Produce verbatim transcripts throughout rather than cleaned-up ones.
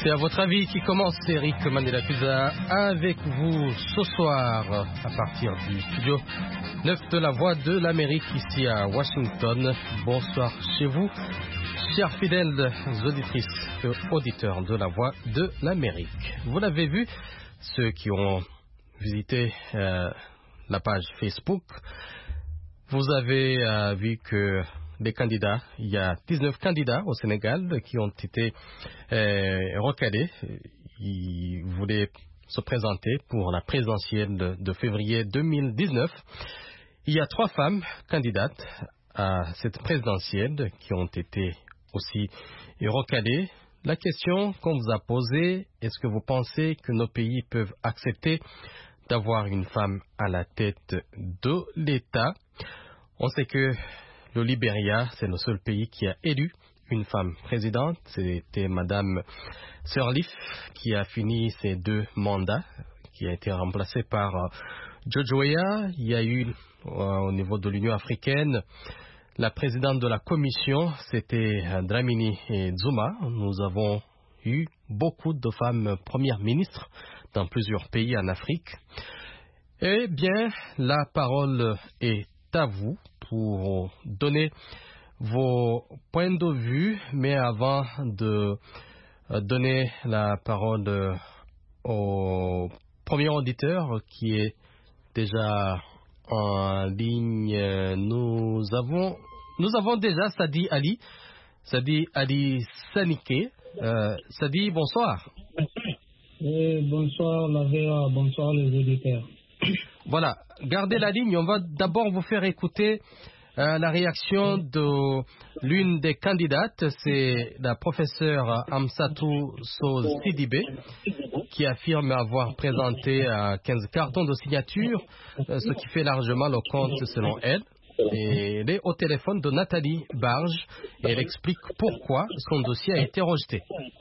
C'est à votre avis qui commence, Eric Mandela-Cuza avec vous ce soir à partir du studio neuf de la Voix de l'Amérique ici à Washington. Bonsoir chez vous, chers fidèles auditrices et auditeurs de la Voix de l'Amérique. Vous l'avez vu, ceux qui ont visité euh, la page Facebook, vous avez euh, vu que des candidats, il y a dix-neuf candidats au Sénégal qui ont été euh, recalés. Ils voulaient se présenter pour la présidentielle de, de février deux mille dix-neuf. Il y a trois femmes candidates à cette présidentielle qui ont été aussi recalées. La question qu'on vous a posée, est-ce que vous pensez que nos pays peuvent accepter d'avoir une femme à la tête de l'État? On sait que le Libéria, c'est le seul pays qui a élu une femme présidente. C'était Madame Sirleaf qui a fini ses deux mandats, qui a été remplacée par euh, Jojo Weah. Il y a eu, euh, au niveau de l'Union africaine, la présidente de la commission, c'était Dlamini Zuma. Nous avons eu beaucoup de femmes premières ministres dans plusieurs pays en Afrique. Eh bien, la parole est à vous pour donner vos points de vue, mais avant de donner la parole au premier auditeur qui est déjà en ligne, nous avons nous avons déjà Sadi Ali, Sadi Ali Sanike. Euh, Sadi, bonsoir. Oui, bonsoir la V A, bonsoir les auditeurs. Voilà, gardez la ligne. On va d'abord vous faire écouter euh, la réaction de l'une des candidates. C'est la professeure Amsatou Sow Sidibé qui affirme avoir présenté euh, quinze cartons de signature, euh, ce qui fait largement le compte selon elle. Et elle est au téléphone de Nathalie Barge et elle explique pourquoi son dossier a été rejeté.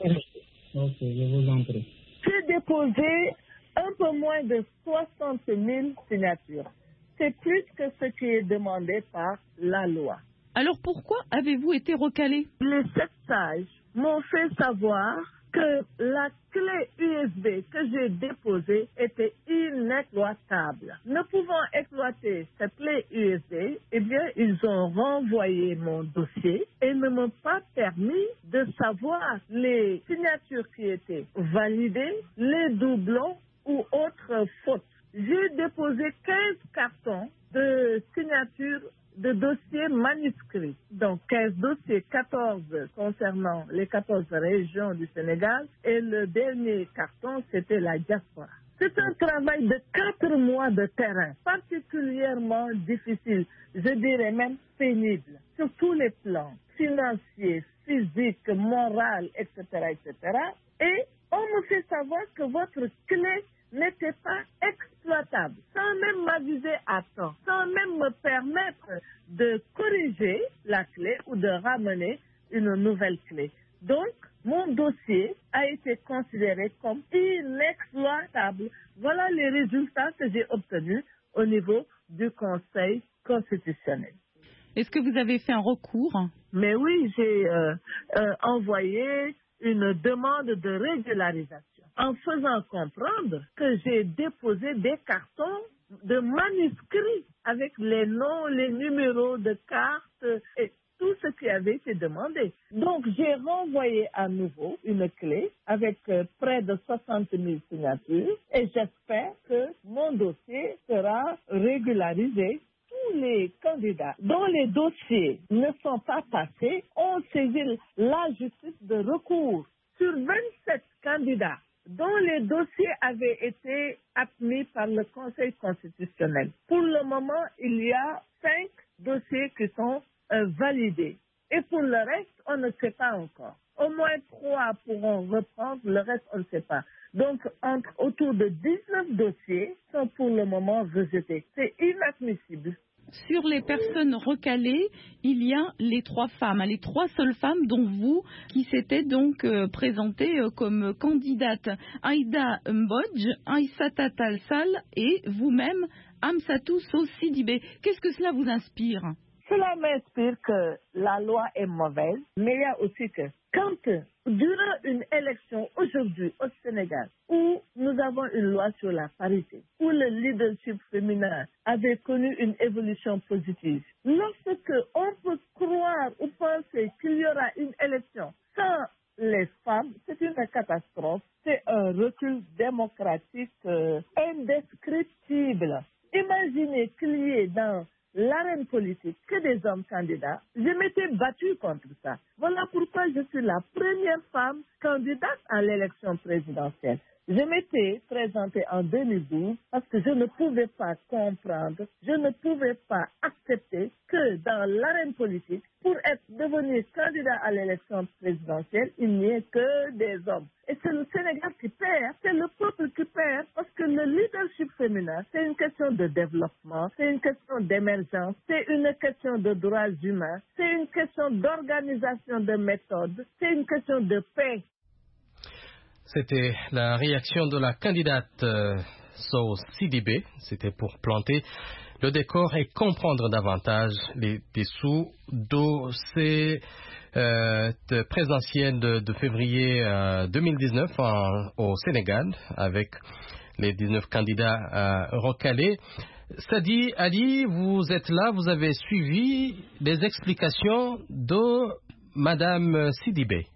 Ok, je vous en prie. J'ai déposé un peu moins de soixante mille signatures. C'est plus que ce qui est demandé par la loi. Alors pourquoi avez-vous été recalé? Les sept sages m'ont fait savoir que la clé U S B que j'ai déposée était inexploitable. Ne pouvant exploiter cette clé U S B, eh bien, ils ont renvoyé mon dossier et ne m'ont pas permis de savoir les signatures qui étaient validées, les doublons ou autres fautes. J'ai déposé quinze cartons de signatures de dossiers manuscrits. Donc quinze dossiers, quatorze concernant les quatorze régions du Sénégal et le dernier carton, c'était la diaspora. C'est un travail de quatre mois de terrain, particulièrement difficile, je dirais même pénible, sur tous les plans, financiers, physiques, moral, et cetera, et cetera. Et on me fait savoir que votre clé n'était pas exploitable, sans même m'aviser à temps, sans même me permettre de corriger la clé ou de ramener une nouvelle clé. Donc, mon dossier a été considéré comme inexploitable. Voilà les résultats que j'ai obtenus au niveau du Conseil constitutionnel. Est-ce que vous avez fait un recours? Mais oui, j'ai euh, euh, envoyé une demande de régularisation en faisant comprendre que j'ai déposé des cartons de manuscrits avec les noms, les numéros de cartes et tout ce qui avait été demandé. Donc, j'ai renvoyé à nouveau une clé avec euh, près de soixante mille signatures et j'espère que mon dossier sera régularisé. Tous les candidats dont les dossiers ne sont pas passés ont saisi la justice de recours. Sur vingt-sept candidats dont les dossiers avaient été admis par le Conseil constitutionnel. Pour le moment, il y a cinq dossiers qui sont euh, validés. Et pour le reste, on ne sait pas encore. Au moins trois pourront reprendre, le reste, on ne sait pas. Donc, entre, autour de dix-neuf dossiers sont pour le moment rejetés. C'est inadmissible. Sur les personnes recalées, il y a les trois femmes, les trois seules femmes dont vous, qui s'étaient donc euh, présentées euh, comme candidates. Aïda Mbodj, Aïssata Talsal et vous-même, Amsatou Sow Sidibé. Qu'est-ce que cela vous inspire? Cela ça m'inspire que la loi est mauvaise, mais il y a aussi que quand, durant une élection aujourd'hui au Sénégal, où nous avons une loi sur la parité, où le leadership féminin avait connu une évolution positive, lorsque on peut croire ou penser qu'il y aura une élection sans les femmes, c'est une catastrophe, c'est un recul démocratique euh, indescriptible. Imaginez qu'il y ait dans l'arène politique que des hommes candidats. Je m'étais battue contre ça. Voilà pourquoi je suis la première femme candidate à l'élection présidentielle. Je m'étais présentée en deux mille douze parce que je ne pouvais pas comprendre, je ne pouvais pas accepter que dans l'arène politique, pour être devenu candidat à l'élection présidentielle, il n'y ait que des hommes. Et c'est le Sénégal qui perd, c'est le peuple qui perd, parce que le leadership féminin, c'est une question de développement, c'est une question d'émergence, c'est une question de droits humains, c'est une question d'organisation de méthode, c'est une question de paix. C'était la réaction de la candidate euh, Sow Sidibé. C'était pour planter le décor et comprendre davantage les dessous de ces euh, présidentielles de, de février euh, deux mille dix-neuf en, au Sénégal avec les dix-neuf candidats euh, recalés. Sadi Ali, vous êtes là, vous avez suivi les explications de Madame Sidibé.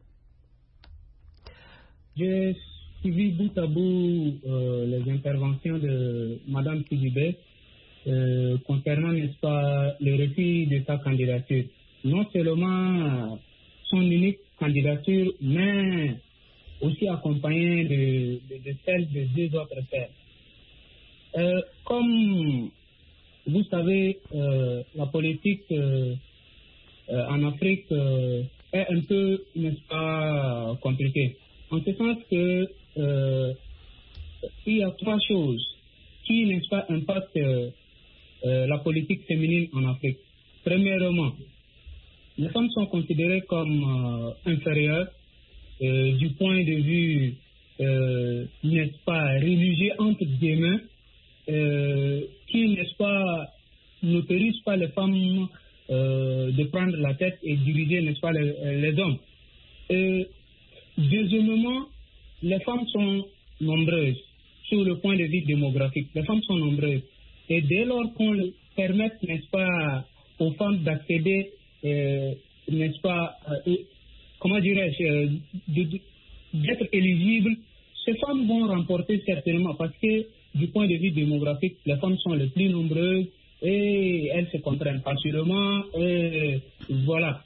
J'ai suivi bout à bout euh, les interventions de Mme Sidibé euh, concernant, n'est-ce pas, le refus de sa candidature. Non seulement son unique candidature, mais aussi accompagnée de, de, de celle de deux autres pères. Euh, comme vous savez, euh, la politique euh, euh, en Afrique euh, est un peu, n'est-ce pas, compliquée. En ce sens que euh, il y a trois choses qui, n'est-ce pas, impactent euh, euh, la politique féminine en Afrique. Premièrement, les femmes sont considérées comme euh, inférieures euh, du point de vue, euh, n'est-ce pas, religieux entre guillemets, euh, qui, n'est-ce pas, n'autorise pas les femmes euh, de prendre la tête et diriger, n'est-ce pas, les, les hommes. Et, deuxièmement, les femmes sont nombreuses sur le point de vue démographique. Les femmes sont nombreuses. Et dès lors qu'on permet, n'est-ce pas, aux femmes d'accéder, euh, n'est-ce pas, euh, comment dirais-je, euh, d'être éligibles, ces femmes vont remporter certainement parce que du point de vue démographique, les femmes sont les plus nombreuses et elles se comprennent facilement. Et voilà.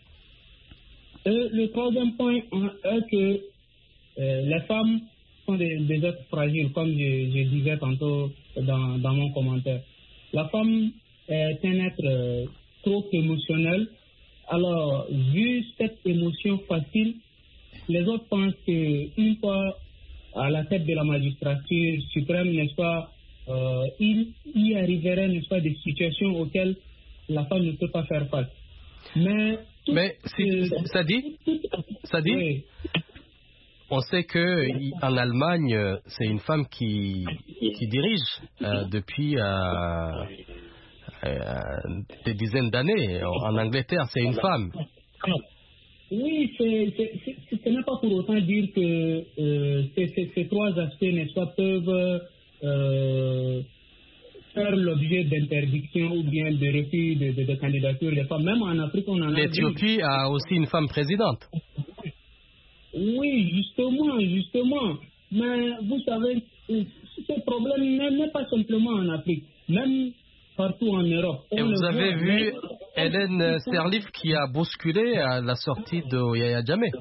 Et le troisième point est que euh, les femmes sont des, des êtres fragiles, comme je, je disais tantôt dans, dans mon commentaire. La femme est un être euh, trop émotionnel. Alors, vu cette émotion facile, les autres pensent qu'une fois à la tête de la magistrature suprême, n'est-ce pas, euh, il y arriverait, n'est-ce pas, des situations auxquelles la femme ne peut pas faire face. Mais Mais si, euh, ça dit, ça dit, oui. On sait que en Allemagne, c'est une femme qui, qui dirige euh, depuis euh, euh, des dizaines d'années. En Angleterre, c'est une femme. Oui, c'est, c'est, c'est, ce n'est pas pour autant dire que euh, ces, ces, ces trois aspects, n'est-ce pas, peuvent euh, faire l'objet d'interdiction ou bien de refus de, de, de candidature des femmes. Même en Afrique, on en a. L'Éthiopie a aussi une femme présidente. Oui, justement, justement. Mais vous savez, ce problème n'est pas simplement en Afrique, même partout en Europe. Et vous avez vu mais... Hélène Sirleaf qui a bousculé à la sortie de Yahya Jammeh.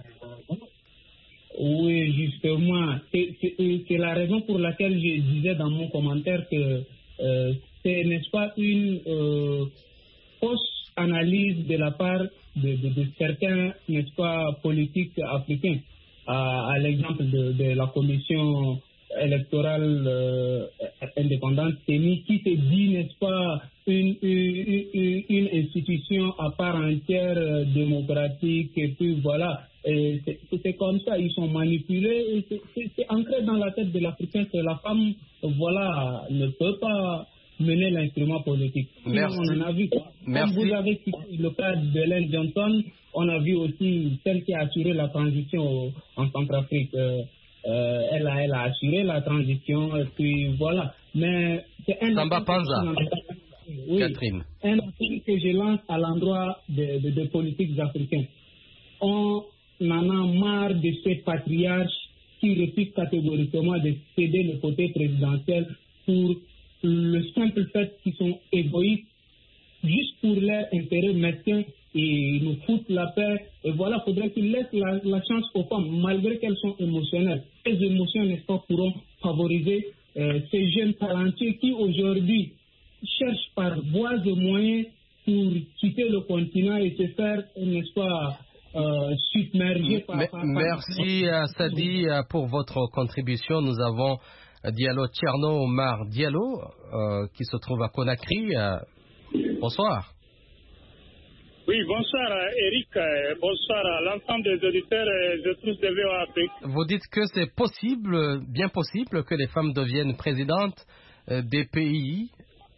Oui, justement. C'est, c'est, c'est la raison pour laquelle je disais dans mon commentaire que euh, c'est, n'est-ce pas, une euh, fausse analyse de la part de, de, de certains, n'est-ce pas, politiques africains, à, à l'exemple de, de la commission électorale euh, indépendante, qui se dit, n'est-ce pas, une, une, une, une institution à part entière, euh, démocratique, et puis voilà. Et c'est, c'est comme ça, ils sont manipulés, et c'est, c'est, c'est ancré dans la tête de l'Africain que la femme, voilà, ne peut pas mener l'instrument politique. Merci. On en a vu. Merci. Comme vous avez cité le cas de Ellen Johnson, on a vu aussi celle qui a assuré la transition au, en Centrafrique. Euh, euh, elle, a, elle a assuré la transition, et puis voilà. Mais c'est un Samba Panza. Oui, Catherine. un appel que je lance à l'endroit des de, de politiques africains. On en a marre de ces patriarches qui refusent catégoriquement de céder le côté présidentiel pour le simple fait qu'ils sont égoïstes, juste pour leur intérêt mesquin, et ils nous foutent la paix. Et voilà, il faudrait qu'ils laissent la, la chance aux femmes, malgré qu'elles sont émotionnelles. Ces émotions, n'est-ce pas, pourront favoriser euh, ces jeunes talentueux qui aujourd'hui cherchent par voies et moyens pour quitter le continent et se faire, n'est-ce pas, euh, submerger par... M- par Merci par... à Sadi pour votre contribution. Nous avons Diallo Tcherno Omar Diallo euh, qui se trouve à Conakry. Euh, bonsoir. Oui, bonsoir Eric, bonsoir à l'ensemble des auditeurs de tous de V O A Afrique. Vous dites que c'est possible, bien possible, que les femmes deviennent présidentes euh, des pays.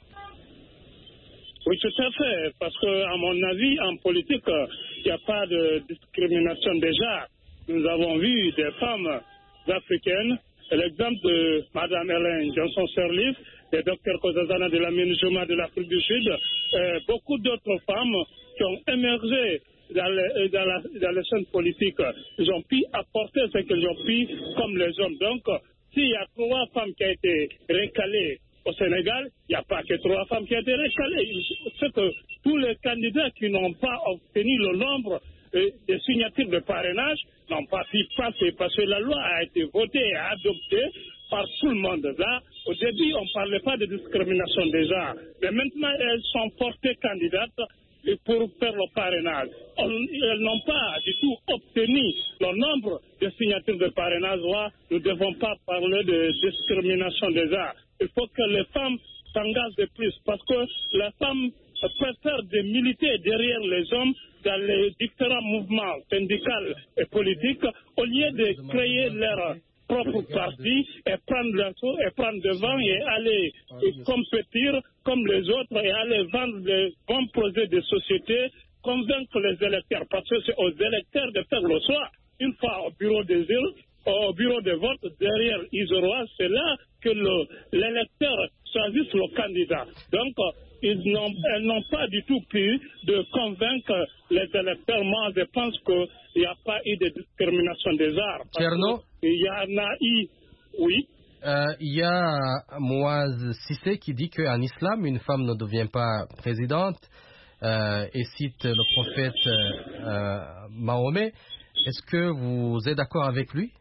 Oui, tout à fait, parce que à mon avis, en politique, il n'y a pas de discrimination déjà. Nous avons vu des femmes africaines, l'exemple de Mme Ellen Johnson-Sirleaf, le docteur Kozazana de la Minjoma de l'Afrique du Sud, euh, beaucoup d'autres femmes qui ont émergé dans, le, dans, la, dans les scènes politiques. Ils ont pu apporter ce qu'ils ont pu comme les hommes. Donc, s'il y a trois femmes qui ont été recalées au Sénégal, il n'y a pas que trois femmes qui ont été recalées. C'est que tous les candidats qui n'ont pas obtenu le nombre de signatures de parrainage n'ont pas pu passer parce que la loi a été votée et adoptée par tout le monde. Là, au début, on ne parlait pas de discrimination déjà, mais maintenant, elles sont portées candidates pour faire le parrainage. On, elles n'ont pas du tout obtenu le nombre de signatures de parrainage. Là, nous ne devons pas parler de discrimination déjà. Il faut que les femmes s'engagent de plus parce que les femmes préfèrent de militer derrière les hommes dans les différents mouvements syndicaux et politiques au lieu de créer leur propre parti et prendre leur tour et prendre devant et aller et compétir comme les autres et aller vendre les bons projets de société, convaincre les électeurs parce que c'est aux électeurs de faire le choix. Une fois au bureau des îles, au bureau de vote, derrière Isoroa, c'est là que le, l'électeur choisit le candidat. Donc, ils n'ont, elles n'ont pas du tout pu de convaincre les électeurs. Moi, je pense qu'il n'y a pas eu de discrimination des arts. Tcherno, il y en a eu, oui. Euh, il y a Moaz Sissé qui dit qu'en islam, une femme ne devient pas présidente euh, et cite le prophète euh, Mahomet. Est-ce que vous êtes d'accord avec lui?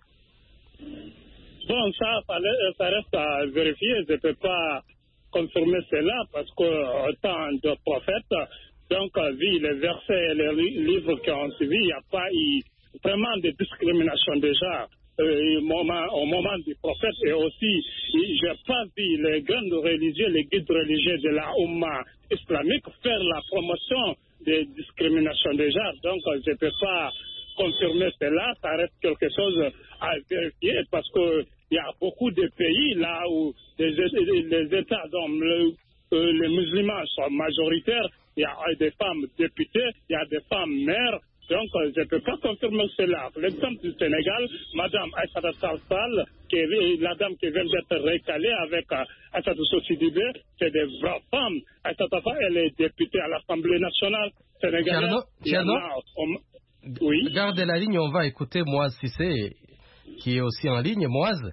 Bon, ça, ça reste à vérifier. Je ne peux pas confirmer cela parce qu'au temps de prophète, donc, vu les versets et les livres qui ont suivi, il n'y a pas eu vraiment de discrimination déjà. Euh, au, moment, au moment du prophète et aussi, je n'ai pas vu les grands religieux, les guides religieux de la Oumma islamique faire la promotion des discriminations déjà. Donc, je ne peux pas confirmer cela, ça reste quelque chose à vérifier parce qu'il y a beaucoup de pays là où les, les États dont le, euh, les musulmans sont majoritaires, il y a des femmes députées, il y a des femmes maires, donc je ne peux pas confirmer cela. L'exemple du Sénégal, Mme Aïssata Tall Sall, qui est la dame qui vient d'être recalée avec Aïssatou Sidibé, c'est des vraies femmes. Aïssata Tall, elle est députée à l'Assemblée nationale sénégalaise. Tcherno, oui. Gardez la ligne, on va écouter Moaz Sissé, qui est aussi en ligne. Moaz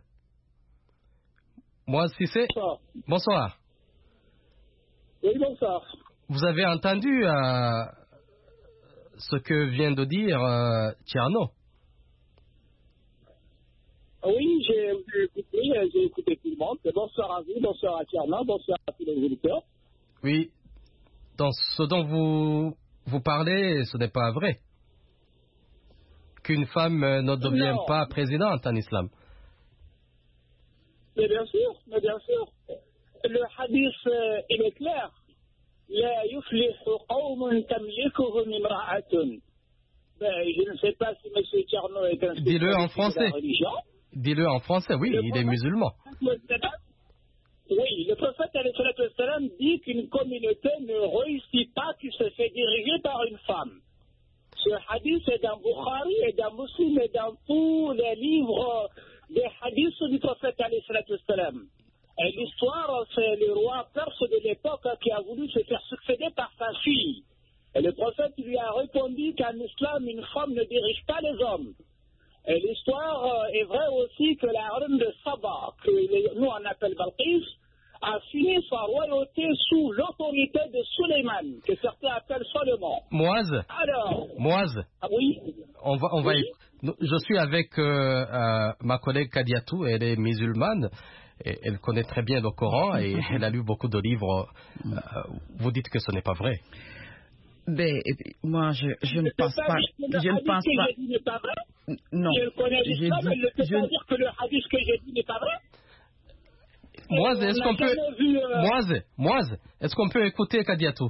Moaz Sissé, bonsoir. Bonsoir. Oui, bonsoir. Vous avez entendu euh, ce que vient de dire euh, Tcherno? Oui, j'ai écouté, j'ai écouté tout le monde. Bonsoir à vous, bonsoir à Tcherno, bonsoir à tous les auditeurs. Oui, dans ce dont vous, vous parlez, ce n'est pas vrai. Qu'une femme ne devient non. pas présidente en islam. Mais bien sûr, mais bien sûr. Le hadith, euh, il est clair. La yuflihu qawmun tamlikuhum imra'atun. Ben, je ne sais pas si M. Tcherno est un Dis-le en français. Dis-le en français, oui, le il est musulman. Oui, le prophète salam dit qu'une communauté ne réussit pas qui se fait diriger par une femme. Ce hadith est dans Bukhari et dans Muslim et dans tous les livres des hadiths du prophète salam. Et l'histoire, c'est le roi perse de l'époque qui a voulu se faire succéder par sa fille. Et le prophète lui a répondu qu'en islam, une femme ne dirige pas les hommes. Et l'histoire est vraie aussi que la reine de Saba, que les, nous on appelle Balqis, a fini sa royauté sous l'autorité de Suleiman, que certains appellent Salomon. Moaz. Alors. Moaz. Ah, oui. On va, on va. Oui. Je suis avec euh, euh, ma collègue Kadiatou, elle est musulmane. Et elle connaît très bien le Coran et elle a lu beaucoup de livres. Euh, vous dites que ce n'est pas vrai. Ben, moi, je, je ne pense pas. Je ne pense pas. Que j'ai dit n'est pas vrai. Non. Je connais l'islam, mais ne peut pas dire que le hadith que j'ai dit n'est pas vrai. Moaz, est-ce qu'on peut, vu, euh... Moaz, Moaz, est-ce qu'on peut écouter Kadiatou?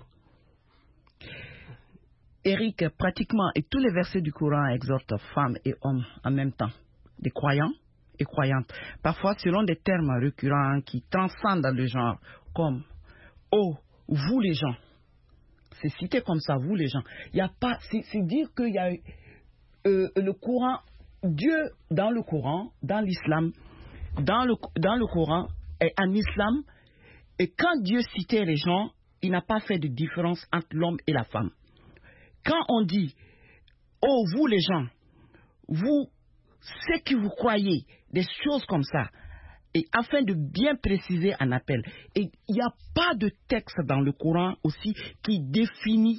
Eric, pratiquement, et tous les versets du Coran exhortent femmes et hommes en même temps, des croyants et croyantes, parfois selon des termes récurrents qui transcendent le genre, comme « Oh, vous les gens ». C'est cité comme ça, vous les gens. Il y a pas, c'est, c'est dire qu'il y a euh, le Coran, Dieu dans le Coran, dans l'islam, dans le, dans le Coran et en islam, et quand Dieu citait les gens, il n'a pas fait de différence entre l'homme et la femme. Quand on dit « Oh, vous les gens, vous, ceux qui vous croyez », des choses comme ça, et afin de bien préciser un appel. Et il n'y a pas de texte dans le Coran aussi qui définit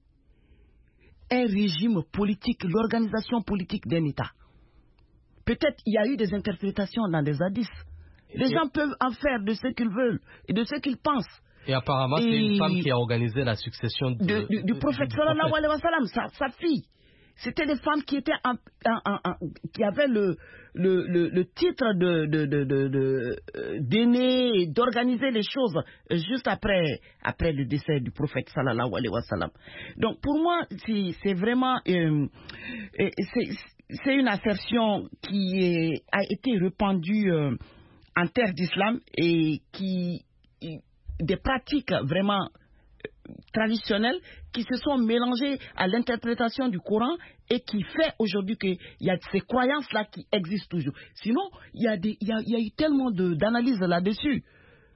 un régime politique, l'organisation politique d'un État. Peut-être il y a eu des interprétations dans des hadiths. Les et gens peuvent en faire de ce qu'ils veulent et de ce qu'ils pensent. Et apparemment, et c'est une femme qui a organisé la succession de, de, du, du prophète sallallahu alayhi wa sallam, sa, sa fille. C'était des femmes qui étaient en, en, en, en, qui avaient le, le, le, le titre de, de, de, de, de, d'aîné et d'organiser les choses juste après, après le décès du prophète sallallahu alayhi wa sallam. Donc pour moi, c'est, c'est vraiment euh, c'est, c'est une assertion qui est, a été répandue euh, en terre d'islam et qui des pratiques vraiment traditionnelles qui se sont mélangées à l'interprétation du Coran et qui fait aujourd'hui qu'il y a ces croyances-là qui existent toujours. Sinon, il y a, des, il y a, il y a eu tellement de, d'analyses là-dessus.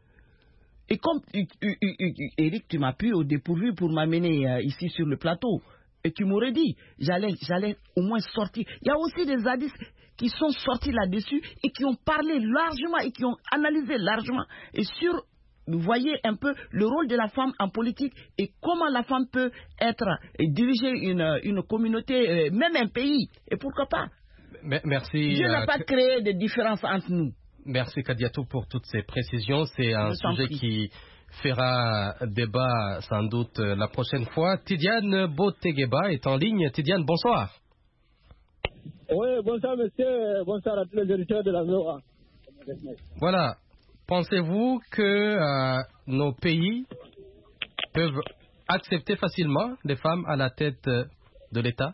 Et comme Eric, tu m'as pris au dépourvu pour m'amener euh, ici sur le plateau, et tu m'aurais dit, j'allais, j'allais au moins sortir. Il y a aussi des hadiths qui sont sortis là-dessus et qui ont parlé largement et qui ont analysé largement. Et sur vous voyez un peu le rôle de la femme en politique et comment la femme peut être et diriger une, une communauté, même un pays. Et pourquoi pas? Merci. Dieu n'a euh, pas créé de différence entre nous. Merci Kadiatou pour toutes ces précisions. C'est un sujet qui fera débat sans doute la prochaine fois. Tidiane Botegeba est en ligne. Tidiane, bonsoir. Oui, bonsoir monsieur. Bonsoir à tous les auditeurs de la Zora. Voilà. Pensez-vous que euh, nos pays peuvent accepter facilement des femmes à la tête de l'État?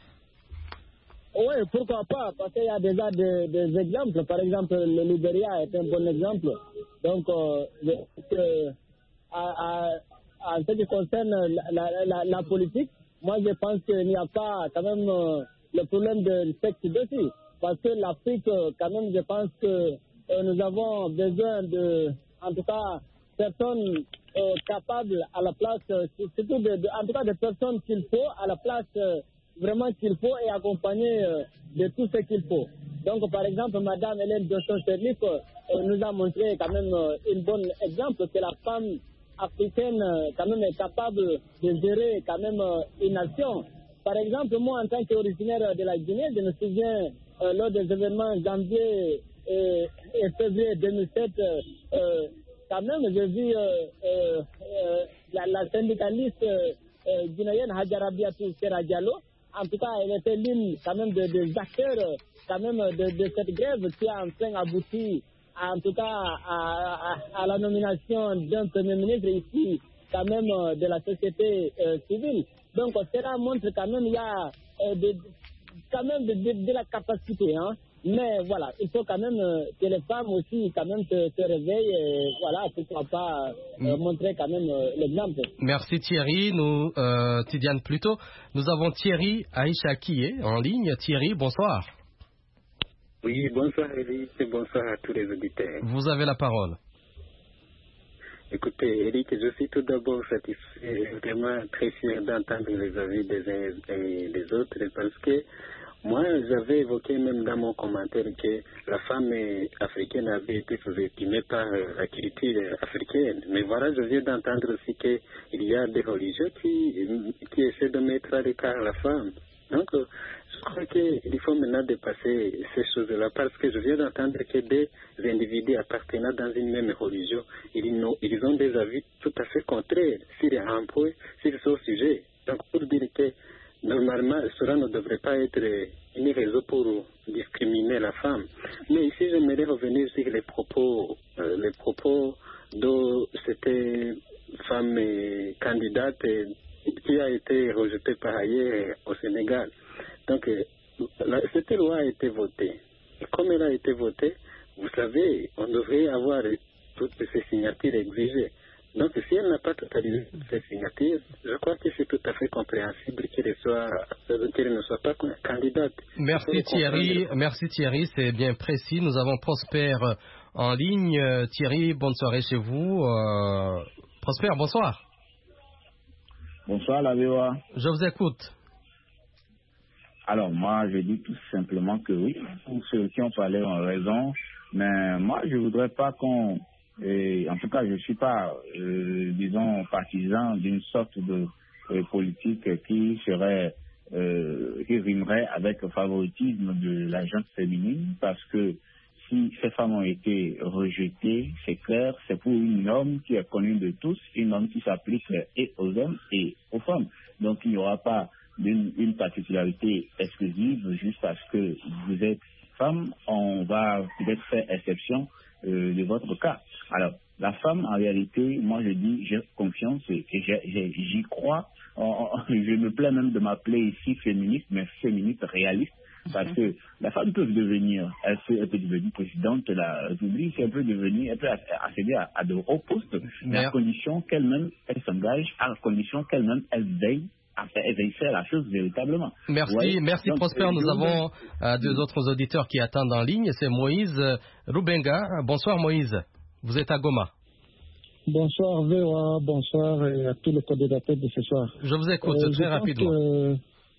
Oui, pourquoi pas, parce qu'il y a déjà des, des exemples. Par exemple, le Libéria est un bon exemple. Donc, euh, euh, à, à, en ce qui concerne la, la, la, la politique, moi je pense qu'il n'y a pas quand même euh, le problème de sexe dessus. Parce que l'Afrique, quand même, je pense que Euh, nous avons besoin de, en tout cas, personnes euh, capables à la place, euh, surtout de, de, en tout cas des personnes qu'il faut à la place euh, vraiment qu'il faut et accompagner euh, de tout ce qu'il faut. Donc, par exemple, Madame Hélène Johnson-Sirleaf euh, nous a montré quand même euh, un bon exemple que la femme africaine euh, quand même est capable de gérer quand même euh, une nation. Par exemple, moi, en tant qu'originaire de la Guinée, je me souviens euh, lors des événements janvier Et, et février deux mille sept, euh, euh, quand même, j'ai vu euh, euh, euh, la, la syndicaliste euh, guinéenne Hadjarabiatou Sera Diallo. En tout cas, elle était l'une quand même des de acteurs quand même de, de cette grève qui a enfin abouti, à, en tout cas, à, à, à la nomination d'un premier ministre ici, quand même de la société euh, civile. Donc, cela montre quand même il y a euh, de, quand même de, de, de la capacité, hein. Mais voilà, il faut quand même euh, que les femmes aussi quand même se, se réveillent et voilà, pourquoi pas euh, mm. montrer quand même euh, l'exemple. Merci Thierry, nous, euh, Tidiane plutôt. Nous avons Thierry Aïcha qui est en ligne. Thierry, bonsoir. Oui, bonsoir Eric et bonsoir à tous les auditeurs. Vous avez la parole. Écoutez, Eric, je suis tout d'abord satisfait et vraiment très fier d'entendre les avis des uns et des autres parce que moi, j'avais évoqué même dans mon commentaire que la femme africaine avait été sous-estimée par la culture africaine. Mais voilà, je viens d'entendre aussi qu'il y a des religieux qui, qui essaient de mettre à l'écart la femme. Donc, je crois qu'il faut maintenant dépasser ces choses-là parce que je viens d'entendre que des individus appartenant dans une même religion, ils ont, ils ont des avis tout à fait contraires sur un point, sur ce sujet. Donc, pour dire que normalement, cela ne devrait pas être une raison pour discriminer la femme. Mais ici, j'aimerais revenir sur les propos, euh, les propos de cette femme candidate qui a été rejetée par ailleurs au Sénégal. Donc, la, cette loi a été votée. Et comme elle a été votée, vous savez, on devrait avoir toutes ces signatures exigées. Donc, si elle n'a pas totalisé ces signatures, je crois que c'est tout à fait compréhensible qu'elle soit, qu'elle ne soit pas candidate. Merci Thierry, merci Thierry, c'est bien précis. Nous avons Prosper en ligne. Thierry, bonne soirée chez vous. Euh, Prosper, bonsoir. Bonsoir la V O A. Je vous écoute. Alors moi, je dis tout simplement que oui, pour ceux qui ont parlé ont raison, mais moi je voudrais pas qu'on, et en tout cas je suis pas, euh, disons, partisan d'une sorte de euh, politique qui serait, euh, qui rimerait avec le favoritisme de la gente féminine, parce que si ces femmes ont été rejetées, c'est clair, c'est pour une norme qui est connue de tous, une norme qui s'applique et aux hommes et aux femmes. Donc il n'y aura pas d'une une particularité exclusive juste parce que vous êtes femme, on va peut-être faire exception euh, de votre cas. Alors, la femme, en réalité, moi je dis, j'ai confiance et j'y crois. Je me plais même de m'appeler ici féministe, mais féministe réaliste. Parce que la femme peut devenir, elle peut, elle peut devenir présidente de la République, elle peut devenir, elle peut accéder à, à de hauts postes, mais à condition qu'elle-même, elle s'engage, à condition qu'elle-même, elle veille à faire, elle veille faire la chose véritablement. Merci, ouais. merci Donc, Prosper. Nous avons euh, deux autres auditeurs qui attendent en ligne. C'est Moïse Rubenga. Bonsoir Moïse. Vous êtes à Goma. Bonsoir V O A, bonsoir et à tous les coordinateurs de ce soir. Je vous écoute euh, très rapidement. Que...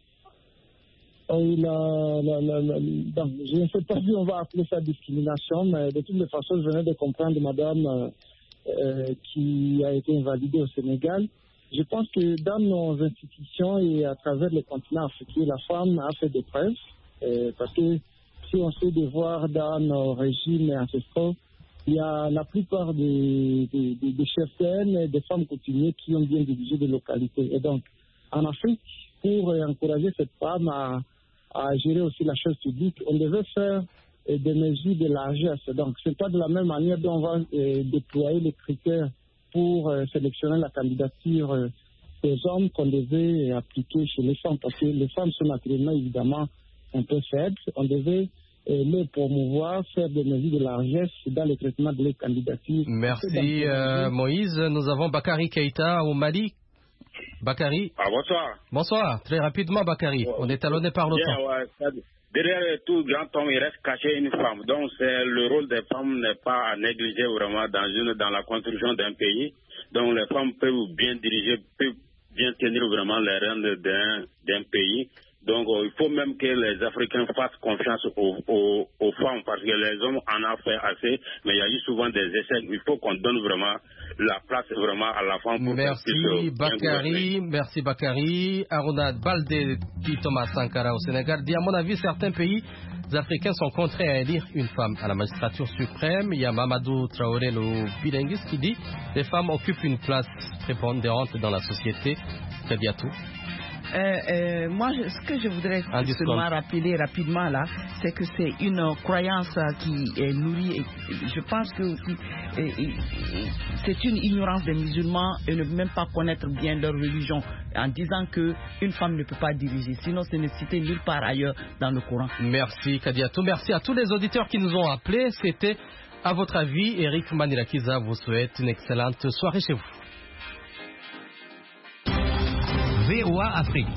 La, la, la, la, donc, je ne sais pas si on va appeler ça discrimination, mais de toutes les façons, je venais de comprendre madame euh, qui a été invalidée au Sénégal. Je pense que dans nos institutions et à travers le continent africain, la femme a fait des preuves, euh, parce que si on sait de voir dans nos régimes ancestraux, il y a la plupart des, des, des, des chefs des femmes coutumières qui ont bien dirigé des localités. Et donc, en Afrique, pour encourager cette femme à à gérer aussi la chose publique, on devait faire euh, des mesures de largesse. Donc, ce n'est pas de la même manière dont on va euh, déployer les critères pour euh, sélectionner la candidature euh, des hommes qu'on devait euh, appliquer chez les femmes, parce que les femmes sont naturellement, évidemment, un peu faibles. On devait euh, les promouvoir, faire des mesures de largesse dans le traitement de les candidatures. Merci euh, Moïse. Nous avons Bakary Keïta au Mali. Bakary. Ah, bonsoir. Bonsoir. Très rapidement, Bakary. Ouais, on est talonné par le temps. Ouais, derrière tout grand homme, il reste caché une femme. Donc, c'est le rôle des femmes n'est pas à négliger vraiment dans, une, dans la construction d'un pays. Donc, les femmes peuvent bien diriger, peuvent bien tenir vraiment les rênes d'un, d'un pays. Donc, euh, il faut même que les Africains fassent confiance aux, aux, aux femmes, parce que les hommes en ont fait assez, mais il y a eu souvent des échecs. Il faut qu'on donne vraiment la place vraiment à la femme. Pour merci Bakary, merci Bakary. Aruna Baldé dit Thomas Sankara au Sénégal dit, à mon avis, certains pays africains sont contraints à élire une femme à la magistrature suprême. Il y a Mamadou Traoré, le bilinguiste, qui dit les femmes occupent une place prépondérante dans la société. Très bientôt. Euh, euh, moi, je, ce que je voudrais seulement rappeler rapidement là, c'est que c'est une croyance qui est nourrie. Et je pense que aussi, et, et, c'est une ignorance des musulmans et ne même pas connaître bien leur religion en disant que une femme ne peut pas diriger. Sinon, ce n'est cité nulle part ailleurs dans le Coran. Merci Kadiatou. Merci à tous les auditeurs qui nous ont appelés. C'était, à votre avis, Eric Manilakiza vous souhaite une excellente soirée chez vous. V O A Afrique.